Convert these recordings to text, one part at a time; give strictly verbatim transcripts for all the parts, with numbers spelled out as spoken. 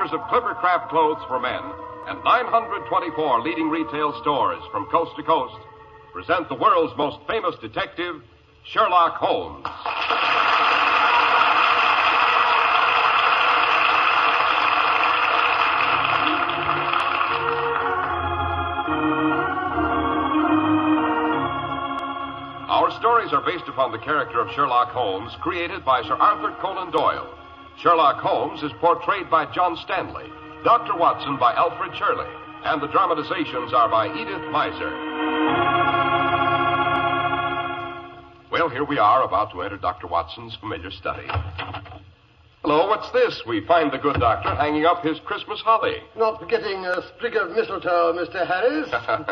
makers of Clippercraft clothes for men and nine hundred twenty-four leading retail stores from coast to coast present the world's most famous detective, Sherlock Holmes. Our stories are based upon the character of Sherlock Holmes, created by Sir Arthur Conan Doyle. Sherlock Holmes is portrayed by John Stanley, Doctor Watson by Alfred Shirley, and the dramatizations are by Edith Meiser. Well, here we are, about to enter Doctor Watson's familiar study. Hello, what's this? We find the good doctor hanging up his Christmas holly. Not forgetting a sprig of mistletoe, Mister Harris.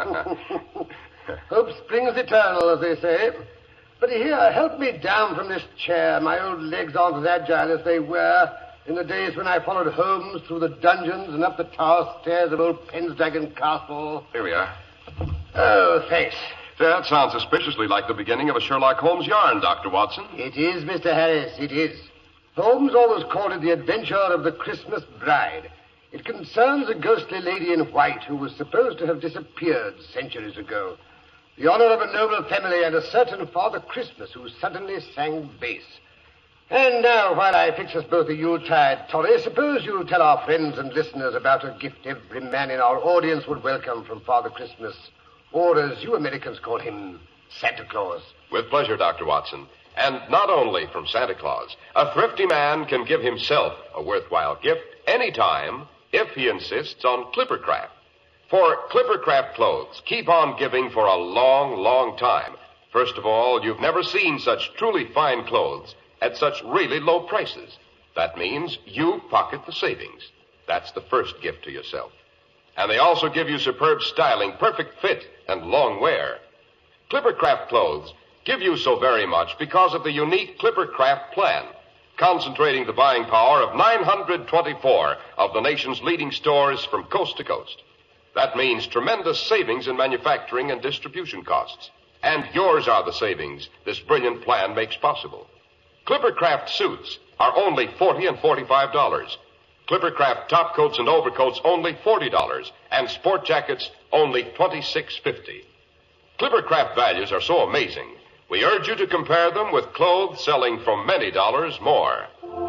Hope springs eternal, as they say. But here, help me down from this chair. My old legs aren't as agile as they were in the days when I followed Holmes through the dungeons and up the tower stairs of old Pendragon Castle. Here we are. Oh, thanks. That sounds suspiciously like the beginning of a Sherlock Holmes yarn, Doctor Watson. It is, Mister Harris, it is. Holmes always called it the adventure of the Christmas bride. It concerns a ghostly lady in white who was supposed to have disappeared centuries ago. The honor of a noble family and a certain Father Christmas who suddenly sang bass. And now, while I fix us both a Yuletide toddy, suppose you tell our friends and listeners about a gift every man in our audience would welcome from Father Christmas, or as you Americans call him, Santa Claus. With pleasure, Doctor Watson. And not only from Santa Claus. A thrifty man can give himself a worthwhile gift anytime if he insists on Clippercraft. For Clippercraft clothes keep on giving for a long, long time. First of all, you've never seen such truly fine clothes at such really low prices. That means you pocket the savings. That's the first gift to yourself. And they also give you superb styling, perfect fit, and long wear. Clippercraft clothes give you so very much because of the unique Clippercraft plan, concentrating the buying power of nine hundred twenty-four of the nation's leading stores from coast to coast. That means tremendous savings in manufacturing and distribution costs. And yours are the savings this brilliant plan makes possible. Clippercraft suits are only forty dollars and forty-five dollars. Clippercraft top coats and overcoats only forty dollars. And sport jackets only twenty-six fifty. Clippercraft values are so amazing, we urge you to compare them with clothes selling for many dollars more.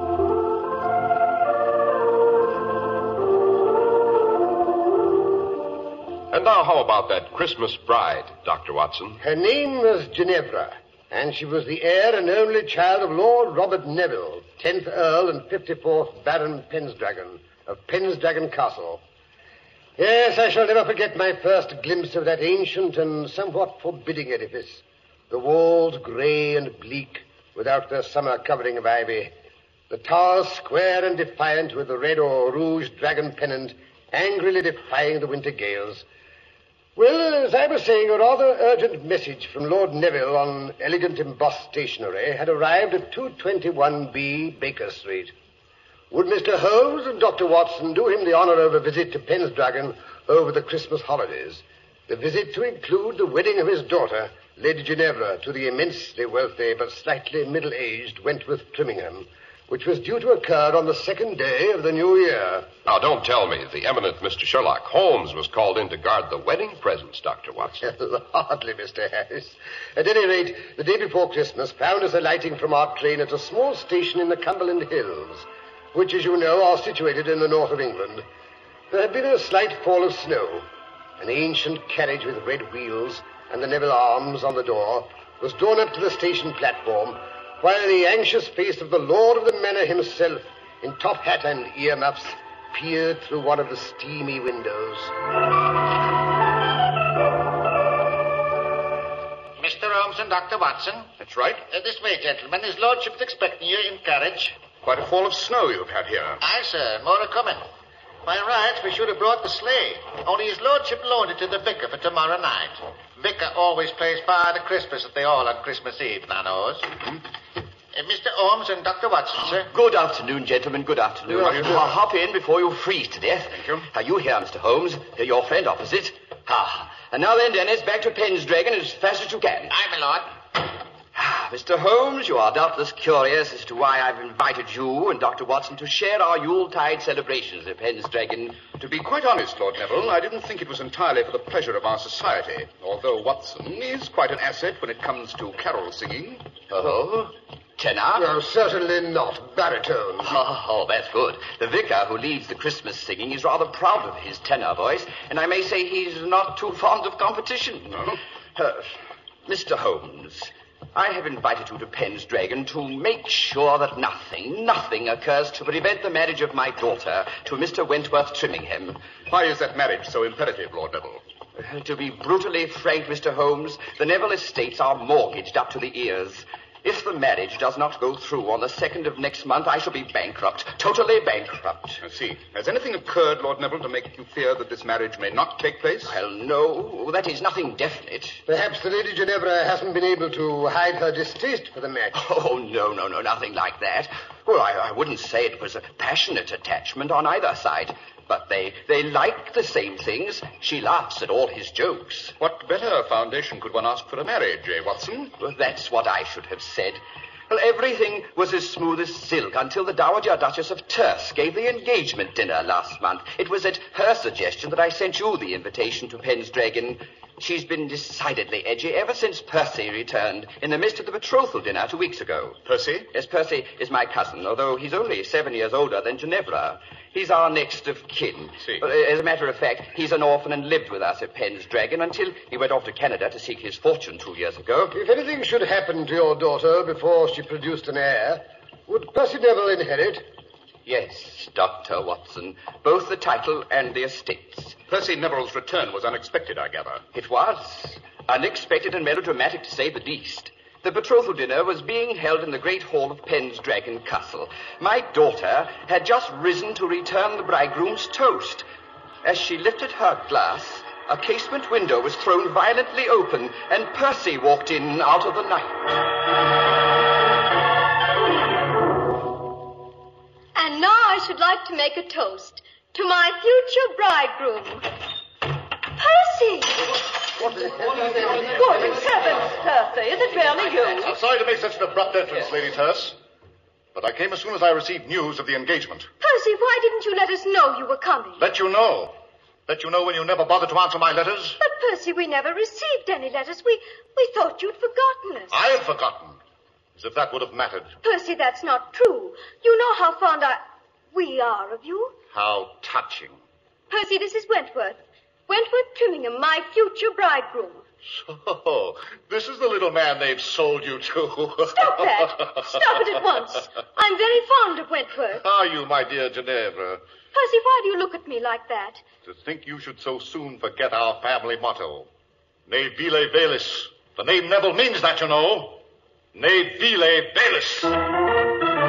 And now, how about that Christmas bride, Doctor Watson? Her name was Ginevra, and she was the heir and only child of Lord Robert Neville, tenth Earl and fifty-fourth Baron Pendragon of Pendragon Castle. Yes, I shall never forget my first glimpse of that ancient and somewhat forbidding edifice. The walls grey and bleak, without their summer covering of ivy. The towers square and defiant, with the red or rouge dragon pennant angrily defying the winter gales. Well, as I was saying, a rather urgent message from Lord Neville on elegant embossed stationery had arrived at two twenty-one B Baker Street. Would Mister Holmes and Doctor Watson do him the honor of a visit to Pendragon over the Christmas holidays? The visit to include the wedding of his daughter, Lady Ginevra, to the immensely wealthy but slightly middle-aged Wentworth Trimmingham, which was due to occur on the second day of the new year. Now, don't tell me the eminent Mister Sherlock Holmes was called in to guard the wedding presents, Doctor Watson. Hardly, Mister Harris. At any rate, the day before Christmas found us alighting from our train at a small station in the Cumberland Hills, which, as you know, are situated in the north of England. There had been a slight fall of snow. An ancient carriage with red wheels and the Neville arms on the door was drawn up to the station platform, while the anxious face of the lord of the manor himself, in top hat and earmuffs, peered through one of the steamy windows. Mister Holmes and Doctor Watson. That's right. Uh, this way, gentlemen. His lordship's expecting you in carriage. Quite a fall of snow you've had here. Aye, sir. More are coming. By rights, we should have brought the sleigh. Only his lordship loaned it to the vicar for tomorrow night. Vicar always plays Father Christmas at the Hall on Christmas Eve, now knows. Mm-hmm. Uh, Mister Holmes and Doctor Watson, sir. Good afternoon, gentlemen. Good afternoon. How do you do? I'll hop in before you freeze to death. Thank you. Are you here, Mister Holmes? Your friend opposite. Ah. And now then, Dennis, back to Pendragon as fast as you can. Aye, my lord. Mister Holmes, you are doubtless curious as to why I've invited you and Doctor Watson to share our Yuletide celebrations at Pendragon. To be quite honest, Lord Neville, I didn't think it was entirely for the pleasure of our society, although Watson is quite an asset when it comes to carol singing. Oh? Tenor? No, certainly not. Baritone. Oh, oh, that's good. The vicar who leads the Christmas singing is rather proud of his tenor voice, and I may say he's not too fond of competition. No? Uh, Mister Holmes, I have invited you to Pendragon to make sure that nothing, nothing occurs to prevent the marriage of my daughter to Mister Wentworth Trimmingham. Why is that marriage so imperative, Lord Neville? Uh, to be brutally frank, Mister Holmes, the Neville estates are mortgaged up to the ears. If the marriage does not go through on the second of next month, I shall be bankrupt, totally bankrupt. I see. Has anything occurred, Lord Neville, to make you fear that this marriage may not take place? Well, no, that is nothing definite. Perhaps the Lady Ginevra hasn't been able to hide her distaste for the match. Oh, no, no, no, nothing like that. Well, I, I wouldn't say it was a passionate attachment on either side. But they, they like the same things. She laughs at all his jokes. What better foundation could one ask for a marriage, eh, Watson? Well, that's what I should have said. Well, everything was as smooth as silk until the Dowager Duchess of Terce gave the engagement dinner last month. It was at her suggestion that I sent you the invitation to Pendragon. She's been decidedly edgy ever since Percy returned in the midst of the betrothal dinner two weeks ago. Percy? Yes, Percy is my cousin, although he's only seven years older than Ginevra. He's our next of kin. See. But, as a matter of fact, he's an orphan and lived with us at Pendragon until he went off to Canada to seek his fortune two years ago. If anything should happen to your daughter before she produced an heir, would Percy Neville inherit? Yes, Doctor Watson. Both the title and the estates. Percy Neville's return was unexpected, I gather. It was. Unexpected and melodramatic, to say the least. The betrothal dinner was being held in the great hall of Pendragon Castle. My daughter had just risen to return the bridegroom's toast. As she lifted her glass, a casement window was thrown violently open, and Percy walked in out of the night. And now I should like to make a toast to my future bridegroom. Percy! Good heavens, Percy, is it really you? I'm sorry to make such an abrupt entrance, Lady Terce, but I came as soon as I received news of the engagement. Percy, why didn't you let us know you were coming? Let you know. Let you know when you never bothered to answer my letters. But, Percy, we never received any letters. We, we thought you'd forgotten us. I had forgotten. As if that would have mattered. Percy, that's not true. You know how fond I... we are of you. How touching. Percy, this is Wentworth. Wentworth Trimmingham, my future bridegroom. So, this is the little man they've sold you to. Stop that. Stop it at once. I'm very fond of Wentworth. Are you, my dear Ginevra? Percy, why do you look at me like that? To think you should so soon forget our family motto. Ne vile velis. The name Neville means that, you know. Ne vile velis.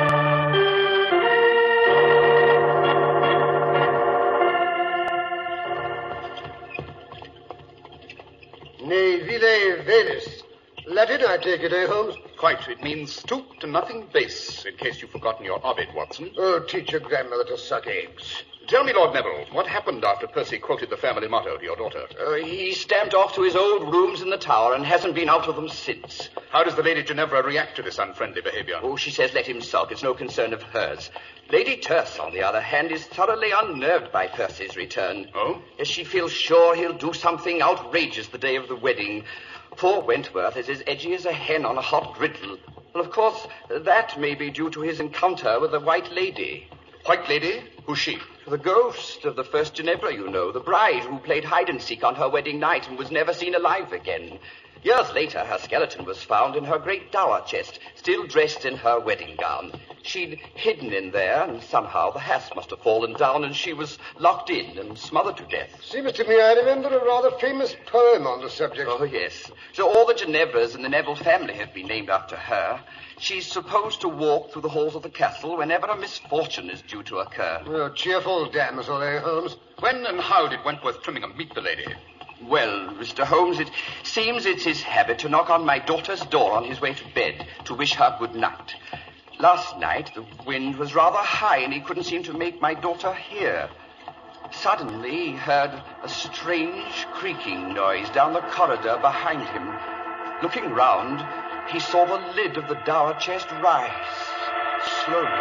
Ne vile velis. Latin, I take it, eh, Holmes? Quite. It means stoop to nothing base, in case you've forgotten your Ovid, Watson. Oh, teach your grandmother to suck eggs. Tell me, Lord Neville, what happened after Percy quoted the family motto to your daughter? Uh, he stamped off to his old rooms in the tower and hasn't been out of them since. How does the Lady Ginevra react to this unfriendly behavior? Oh, she says let him sulk. It's no concern of hers. Lady Terce, on the other hand, is thoroughly unnerved by Percy's return. Oh? As she feels sure he'll do something outrageous the day of the wedding. Poor Wentworth is as edgy as a hen on a hot griddle. Well, of course, that may be due to his encounter with the White Lady. White Lady? Who's she? The ghost of the first Ginevra, you know, the bride who played hide-and-seek on her wedding night and was never seen alive again. Years later, her skeleton was found in her great dower chest, still dressed in her wedding gown. She'd hidden in there, and somehow the hasp must have fallen down, and she was locked in and smothered to death. Seems to me I remember a rather famous poem on the subject. Oh, yes. So all the Ginevras in the Neville family have been named after her. She's supposed to walk through the halls of the castle whenever a misfortune is due to occur. Oh, cheerful damsel, eh, Holmes? When and how did Wentworth Trimmingham meet the lady? Well, Mister Holmes, it seems it's his habit to knock on my daughter's door on his way to bed to wish her good night. Last night, the wind was rather high, and he couldn't seem to make my daughter hear. Suddenly, he heard a strange creaking noise down the corridor behind him. Looking round, he saw the lid of the dower chest rise slowly.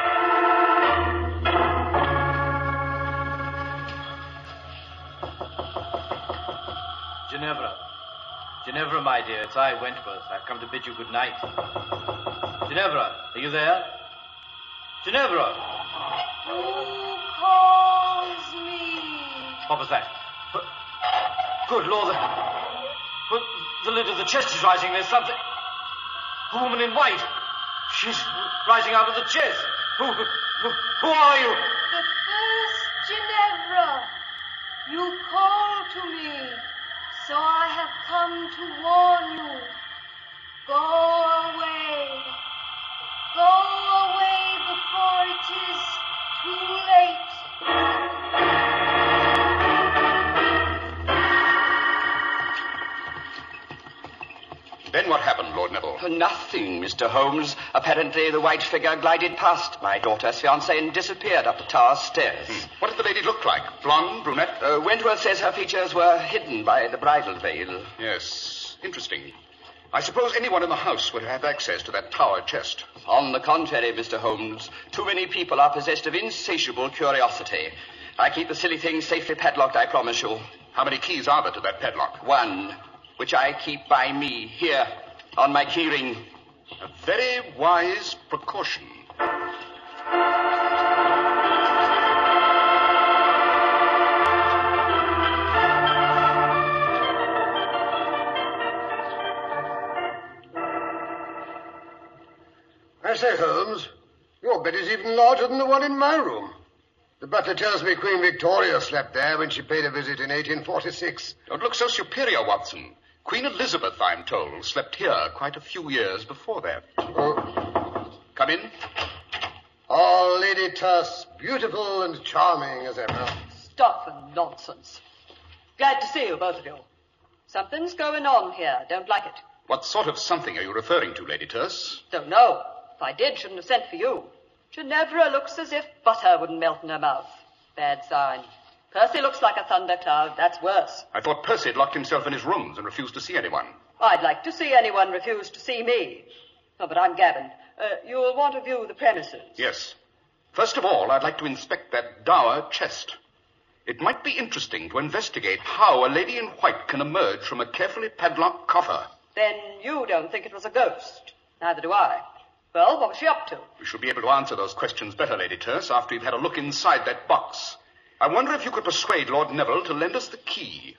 Ginevra. Ginevra, my dear, it's I, Wentworth. I've come to bid you good night. Ginevra, are you there? Ginevra! Who calls me? What was that? Good Lord, the, well, the lid of the chest is rising. There's something... A woman in white. She's rising out of the chest. Who, who, who are you? The first Ginevra. You called to me, so I have come to warn you. Go away. Go away before it is too late. Then what happened, Lord Neville? Nothing, Mister Holmes. Apparently the white figure glided past my daughter's fiancé and disappeared up the tower stairs. Hmm. What did the lady look like? Blonde, brunette? Uh, Wentworth says her features were hidden by the bridal veil. Yes, interesting. I suppose anyone in the house would have access to that tower chest. On the contrary, Mister Holmes, too many people are possessed of insatiable curiosity. I keep the silly thing safely padlocked, I promise you. How many keys are there to that padlock? One, which I keep by me, here, on my keyring. A very wise precaution. I say, Holmes, your bed is even larger than the one in my room. The butler tells me Queen Victoria slept there when she paid a visit in eighteen forty-six. Don't look so superior, Watson. Queen Elizabeth, I'm told, slept here quite a few years before that. Oh. Come in. Oh, Lady Tuss, beautiful and charming as ever. Stuff and nonsense. Glad to see you, both of you. Something's going on here. Don't like it. What sort of something are you referring to, Lady Tuss? Don't know. If I did, shouldn't have sent for you. Ginevra looks as if butter wouldn't melt in her mouth. Bad sign. Percy looks like a thundercloud. That's worse. I thought Percy had locked himself in his rooms and refused to see anyone. I'd like to see anyone refuse to see me. Oh, but I'm Gavin. Uh, you'll want to view the premises. Yes. First of all, I'd like to inspect that dower chest. It might be interesting to investigate how a lady in white can emerge from a carefully padlocked coffer. Then you don't think it was a ghost. Neither do I. Well, what was she up to? We shall be able to answer those questions better, Lady Terce, after you've had a look inside that box. I wonder if you could persuade Lord Neville to lend us the key.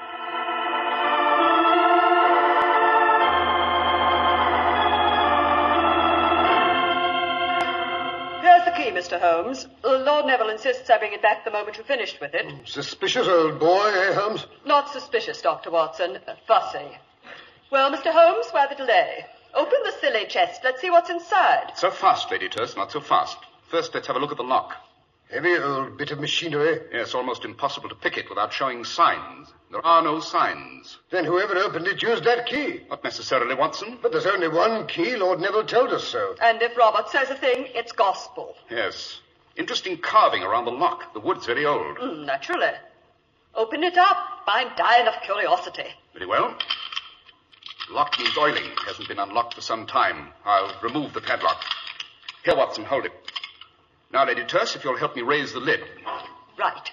Here's the key, Mister Holmes. Lord Neville insists I bring it back the moment you've finished with it. Suspicious old boy, eh, Holmes? Not suspicious, Doctor Watson. Uh, fussy. Well, Mister Holmes, why the delay? Open the silly chest. Let's see what's inside. So fast, Lady Terce, not so fast. First, let's have a look at the lock. Heavy old bit of machinery. Yes, almost impossible to pick it without showing signs. There are no signs. Then whoever opened it used that key. Not necessarily, Watson. But there's only one key. Lord Neville told us so. And if Robert says a thing, it's gospel. Yes. Interesting carving around the lock. The wood's very old. Mm, naturally. Open it up. I'm dying of curiosity. Very well. Lock needs oiling. It hasn't been unlocked for some time. I'll remove the padlock. Here, Watson, hold it. Now, Lady Terce, if you'll help me raise the lid. Right.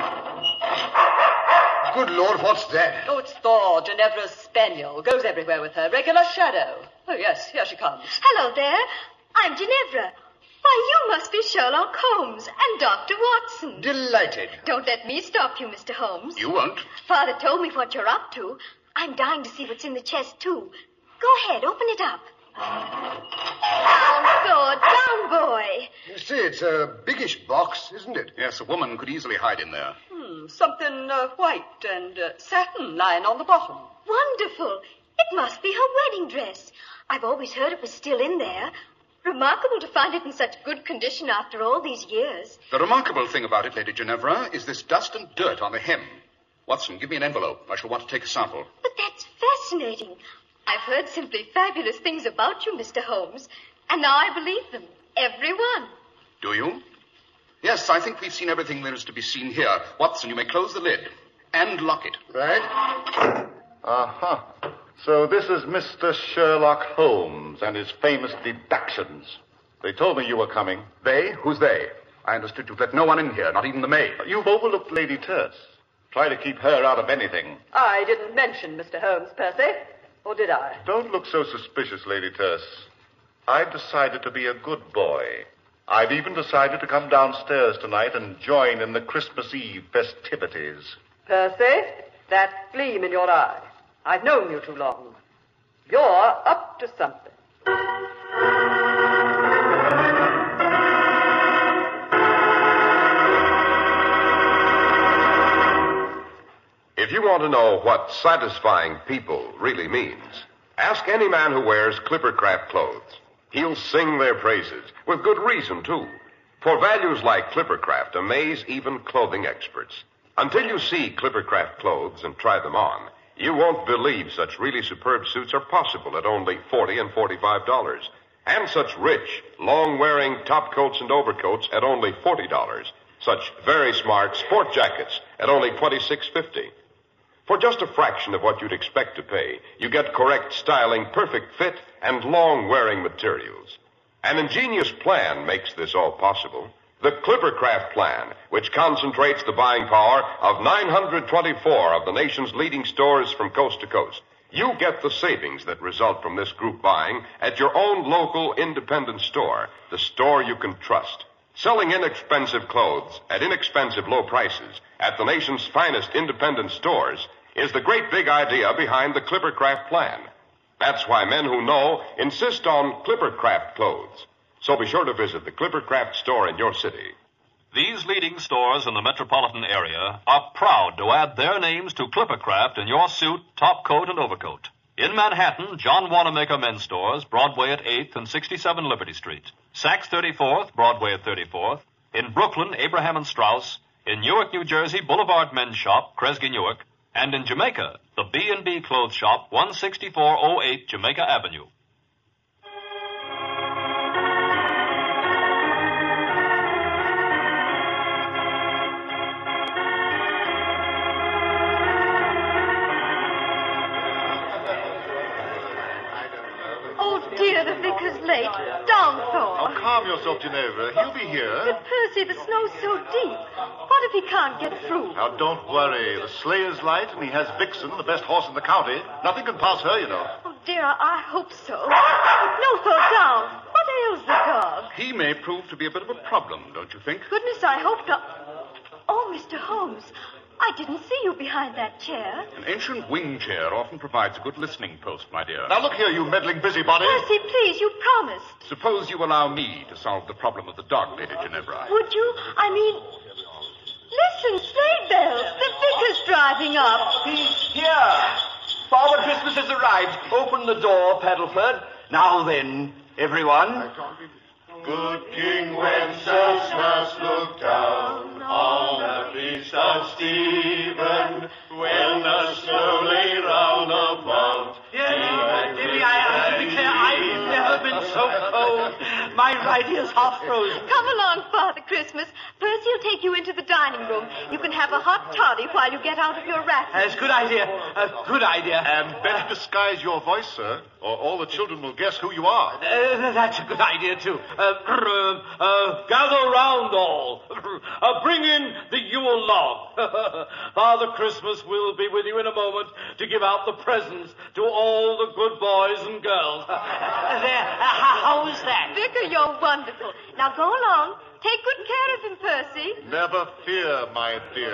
Good Lord, what's that? Oh, it's Thor, Ginevra's spaniel. Goes everywhere with her. Regular shadow. Oh, yes, here she comes. Hello there. I'm Ginevra. Why, you must be Sherlock Holmes and Doctor Watson. Delighted. Don't let me stop you, Mister Holmes. You won't. Father told me what you're up to. I'm dying to see what's in the chest, too. Go ahead, open it up. Down, Thor, down, boy. You see, it's a biggish box, isn't it? Yes, a woman could easily hide in there. Hmm, something uh, white and uh, satin lying on the bottom. Wonderful. It must be her wedding dress. I've always heard it was still in there. Remarkable to find it in such good condition after all these years. The remarkable thing about it, Lady Ginevra, is this dust and dirt on the hem. Watson, give me an envelope. I shall want to take a sample. But that's fascinating. I've heard simply fabulous things about you, Mister Holmes, and now I believe them. Every one. Do you? Yes, I think we've seen everything there is to be seen here. Watson, you may close the lid and lock it. Right. Uh-huh. So this is Mister Sherlock Holmes and his famous deductions. They told me you were coming. They? Who's they? I understood you'd let no one in here, not even the maid. You've overlooked Lady Terce. Try to keep her out of anything. I didn't mention Mister Holmes, Percy. Or did I? Don't look so suspicious, Lady Terce. I've decided to be a good boy. I've even decided to come downstairs tonight and join in the Christmas Eve festivities. Percy, that gleam in your eye. I've known you too long. You're up to something. If you want to know what satisfying people really means, ask any man who wears Clippercraft clothes. He'll sing their praises, with good reason, too. For values like Clippercraft amaze even clothing experts. Until you see Clippercraft clothes and try them on, you won't believe such really superb suits are possible at only forty dollars and forty-five dollars. And such rich, long-wearing top coats and overcoats at only forty dollars. Such very smart sport jackets at only twenty-six fifty. For just a fraction of what you'd expect to pay, you get correct styling, perfect fit, and long-wearing materials. An ingenious plan makes this all possible. The Clippercraft plan, which concentrates the buying power of nine hundred twenty-four of the nation's leading stores from coast to coast. You get the savings that result from this group buying at your own local independent store, the store you can trust. Selling inexpensive clothes at inexpensive low prices at the nation's finest independent stores is the great big idea behind the Clippercraft plan. That's why men who know insist on Clippercraft clothes. So be sure to visit the Clippercraft store in your city. These leading stores in the metropolitan area are proud to add their names to Clippercraft in your suit, top coat, and overcoat. In Manhattan, John Wanamaker Men's Stores, Broadway at eighth and sixty-seven Liberty Street. Saks thirty-fourth, Broadway at thirty-fourth. In Brooklyn, Abraham and Strauss. In Newark, New Jersey, Boulevard Men's Shop, Kresge Newark. And in Jamaica, the B and B Clothes Shop, one sixty-four oh eight Jamaica Avenue. Dear, the vicar's late. Downpour. Oh, calm yourself, Ginevra. He'll be here. But, Percy, the snow's so deep. What if he can't get through? Now, don't worry. The sleigh is light, and he has Vixen, the best horse in the county. Nothing can pass her, you know. Oh, dear, I hope so. No, throw down. What ails the dog? He may prove to be a bit of a problem, don't you think? Goodness, I hope not. Oh, Mister Holmes, I didn't see you behind that chair. An ancient wing chair often provides a good listening post, my dear. Now, look here, you meddling busybody. Percy, please, you promised. Suppose you allow me to solve the problem of the dog, Lady Ginevra. Would you? I mean... Listen, sleigh bells. The vicar's driving up. He's here. Father Christmas has arrived. Open the door, Paddleford. Now then, everyone. Good King Wenceslas looked down on the feast of Stephen when the snow lay round about. Yeah, Davy, I, I declare I've never been so cold. My right ear's half frozen. Come along, Father Christmas. Percy will take you into the dining room. You can have a hot toddy while you get out of your wrap. That's a good idea. A good idea. And better disguise your voice, sir, or all the children will guess who you are. Uh, that's a good idea, too. Uh, uh, uh, gather round all. Uh, bring in the Yule log. Father Christmas will be with you in a moment to give out the presents to all the good boys and girls. Uh, there. Uh, how is that? Vicar, you're wonderful. Now go along. Take good care of him, Percy. Never fear, my dear.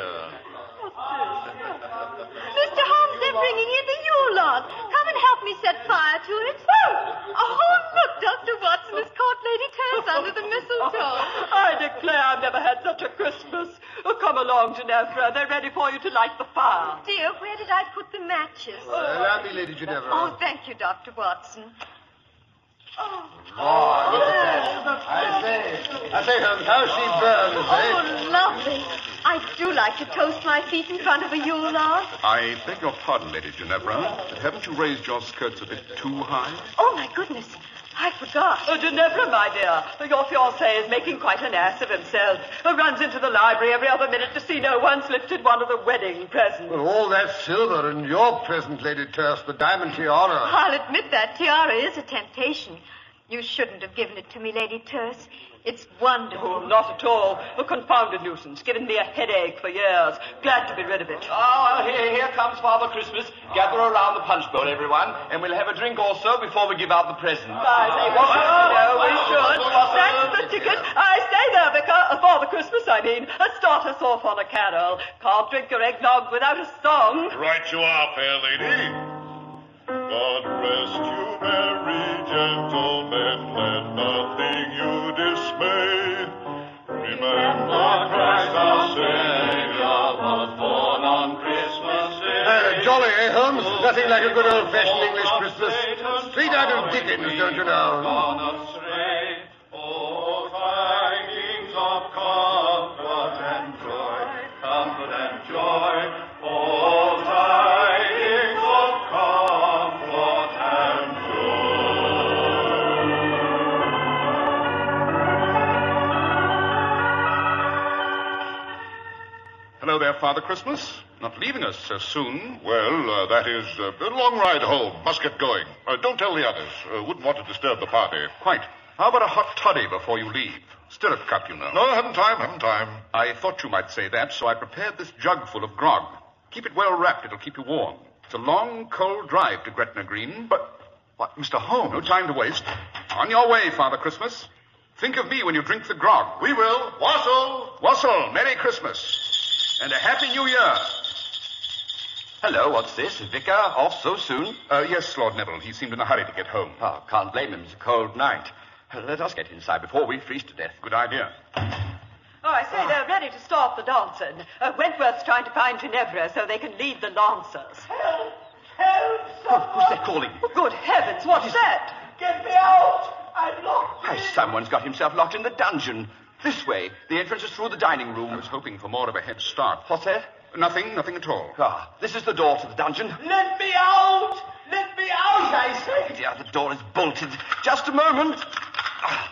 Mister Holmes, they're bringing in the Yule log. Come and help me set fire to it. Oh, look, Doctor Watson has caught Lady Terce under the mistletoe. I declare I've never had such a Christmas. Oh, come along, Ginevra. They're ready for you to light the fire. Dear, where did I put the matches? Uh, allow me, Lady Ginevra. Oh, thank you, Doctor Watson. Oh. Oh, look at that. I say, I say, Holmes, how she burns, eh? Oh, lovely. I do like to toast my feet in front of a Yule log. I beg your pardon, Lady Ginevra, but haven't you raised your skirts a bit too high? Oh, my goodness. I forgot. Oh, Ginevra, my dear, your fiancé is making quite an ass of himself. Uh, runs into the library every other minute to see no one's lifted one of the wedding presents. Well, all that silver and your present, Lady Terce, the diamond tiara. I'll admit that tiara is a temptation. You shouldn't have given it to me, Lady Terce. It's wonderful. Oh, not at all. A confounded nuisance. Given me a headache for years. Glad to be rid of it. Oh, well, here, here comes Father Christmas. Gather around the punch bowl, everyone, and we'll have a drink also before we give out the presents. I say, we should. No, we should. That's the ticket. I stay there, Vicar. Uh, Father Christmas, I mean. Uh, start us off on a carol. Can't drink your eggnog without a song. Right you are, fair lady. God rest you, merry gentlemen, let nothing you dismay. Remember Christ our Savior was born on Christmas Day. Uh, jolly, eh, Holmes? Nothing like a good old-fashioned English Christmas. Straight out of Dickens, don't you know? Gone astray. Oh, tidings of comfort and joy, comfort and joy. Oh, tidings of comfort and Hello there, Father Christmas. Not leaving us so soon. Well, uh, that is uh, a long ride home. Must get going. Uh, don't tell the others. Uh, wouldn't want to disturb the party. Quite. How about a hot toddy before you leave? Stirrup cup, you know. No, haven't time, haven't time. I thought you might say that, so I prepared this jug full of grog. Keep it well wrapped. It'll keep you warm. It's a long, cold drive to Gretna Green, but... What, Mister Holmes? No time to waste. On your way, Father Christmas. Think of me when you drink the grog. We will. Wassel! Wassel, Merry Christmas. And a Happy New Year. Hello, what's this? Vicar off so soon? Uh, yes, Lord Neville. He seemed in a hurry to get home. Oh, can't blame him. It's a cold night. Uh, Let us get inside before we freeze to death. Good idea. Oh, I say they're ready to start the dancing. Uh, Wentworth's trying to find Ginevra so they can lead the lancers. Help! Help! Oh, who's that calling? Oh, good heavens, what's that? Get me out! I'm locked. Why, someone's got himself locked in the dungeon. This way. The entrance is through the dining room. I was hoping for more of a head start. What's that? Nothing, nothing at all. Ah, this is the door to the dungeon. Let me out! Let me out, I say! Yeah, the door is bolted. Just a moment. Ah.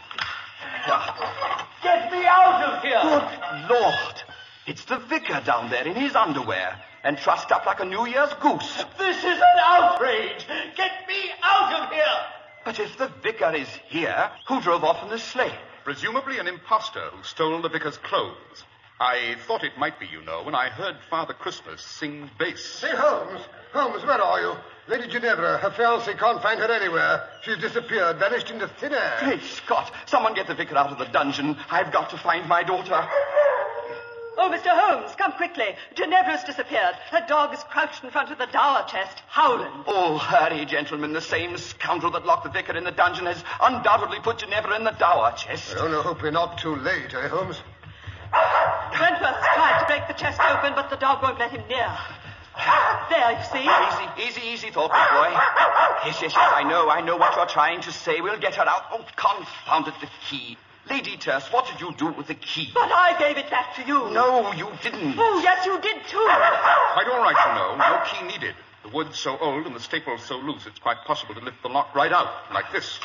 Ah. Get me out of here! Good Lord. It's the vicar down there in his underwear and trussed up like a New Year's goose. This is an outrage! Get me out of here! But if the vicar is here, who drove off in the sleigh? Presumably an impostor who stole the vicar's clothes. I thought it might be, you know, when I heard Father Christmas sing bass. Say, Holmes. Holmes, where are you? Lady Ginevra, her fiancé can't find her anywhere. She's disappeared, vanished into thin air. Great Scott! Someone get the vicar out of the dungeon. I've got to find my daughter. Oh, Mister Holmes, come quickly. Ginevra's disappeared. Her dog is crouched in front of the dower chest, howling. Oh, hurry, gentlemen. The same scoundrel that locked the vicar in the dungeon has undoubtedly put Ginevra in the dower chest. I only hope we're not too late, eh, Holmes? Wentworth's tried to break the chest open, but the dog won't let him near. There, you see? Easy, easy, easy, thoughtful boy. Yes, yes, yes, I know, I know what you're trying to say. We'll get her out. Oh, confound it, the key. Lady Terce, what did you do with the key? But I gave it back to you. No, you didn't. Oh, yes, you did, too. Quite all right, you know. No key needed. The wood's so old and the staples so loose, it's quite possible to lift the lock right out, like this.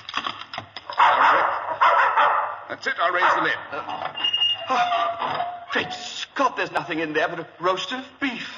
That's it. I'll raise the lid. Uh, oh, great Scott, there's nothing in there but a roast of beef.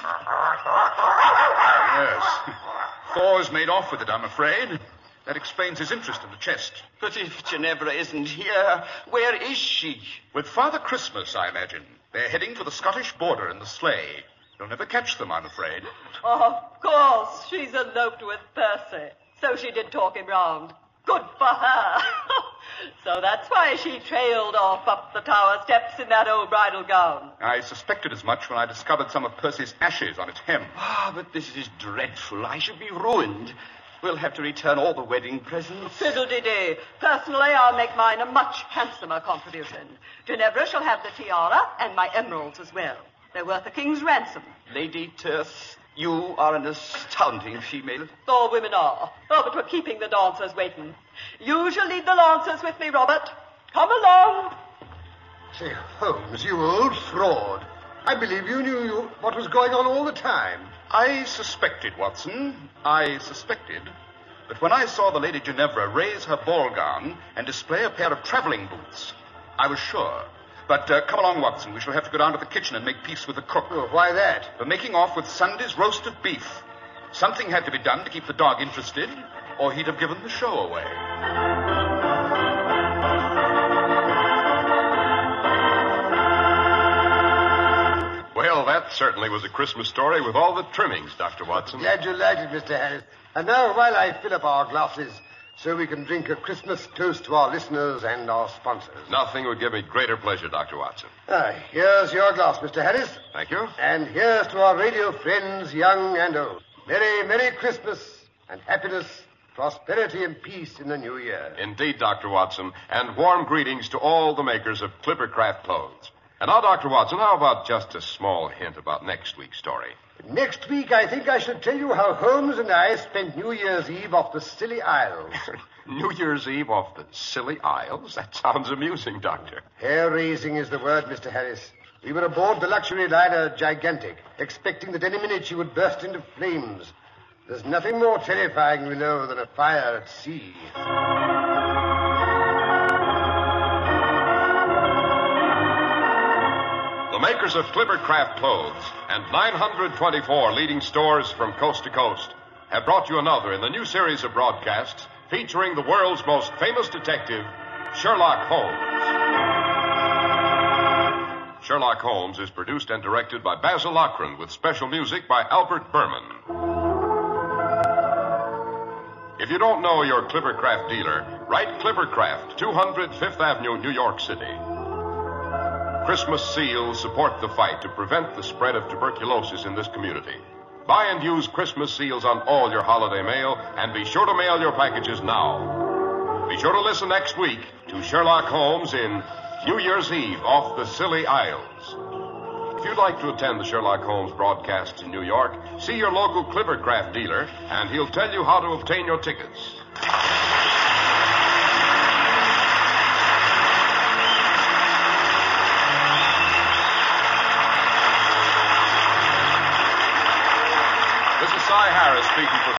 Yes. Thor's made off with it, I'm afraid. That explains his interest in the chest. But if Ginevra isn't here, where is she? With Father Christmas, I imagine. They're heading for the Scottish border in the sleigh. You'll never catch them, I'm afraid. Oh, of course. She's eloped with Percy. So she did talk him round. Good for her. So that's why she trailed off up the tower steps in that old bridal gown. I suspected as much when I discovered some of Percy's ashes on its hem. Ah, but this is dreadful. I should be ruined. We'll have to return all the wedding presents. Fiddle-dee-dee. Personally, I'll make mine a much handsomer contribution. Ginevra shall have the tiara and my emeralds as well. They're worth a king's ransom. Lady Terce, you are an astounding female. All women are. Oh, but we're keeping the dancers waiting. You shall lead the lancers with me, Robert. Come along. Say, Holmes, you old fraud. I believe you knew you, what was going on all the time. I suspected, Watson. I suspected. But when I saw the Lady Ginevra raise her ball gown and display a pair of traveling boots, I was sure. But uh, come along, Watson. We shall have to go down to the kitchen and make peace with the cook. Oh, why that? For making off with Sunday's roast of beef. Something had to be done to keep the dog interested, or he'd have given the show away. Well, that certainly was a Christmas story with all the trimmings, Doctor Watson. Glad you liked it, Mister Harris. And now, while I fill up our glasses, so we can drink a Christmas toast to our listeners and our sponsors. Nothing would give me greater pleasure, Doctor Watson. Ah, here's your glass, Mister Harris. Thank you. And here's to our radio friends, young and old. Merry, Merry Christmas and happiness, prosperity and peace in the new year. Indeed, Doctor Watson, and warm greetings to all the makers of Clippercraft clothes. And now, Doctor Watson, how about just a small hint about next week's story? Next week, I think I should tell you how Holmes and I spent New Year's Eve off the Scilly Isles. New Year's Eve off the Scilly Isles? That sounds amusing, Doctor. Hair-raising is the word, Mister Harris. We were aboard the luxury liner Gigantic, expecting that any minute she would burst into flames. There's nothing more terrifying, we know, than a fire at sea. The makers of Clippercraft clothes and nine hundred twenty-four leading stores from coast to coast have brought you another in the new series of broadcasts featuring the world's most famous detective, Sherlock Holmes. Sherlock Holmes is produced and directed by Basil Lochran with special music by Albert Berman. If you don't know your Clippercraft dealer, write Clippercraft, two hundred Fifth Avenue, New York City. Christmas seals support the fight to prevent the spread of tuberculosis in this community. Buy and use Christmas seals on all your holiday mail, and be sure to mail your packages now. Be sure to listen next week to Sherlock Holmes in New Year's Eve off the Scilly Isles. If you'd like to attend the Sherlock Holmes broadcasts in New York, see your local Clippercraft dealer, and he'll tell you how to obtain your tickets. This is Cy Harris speaking for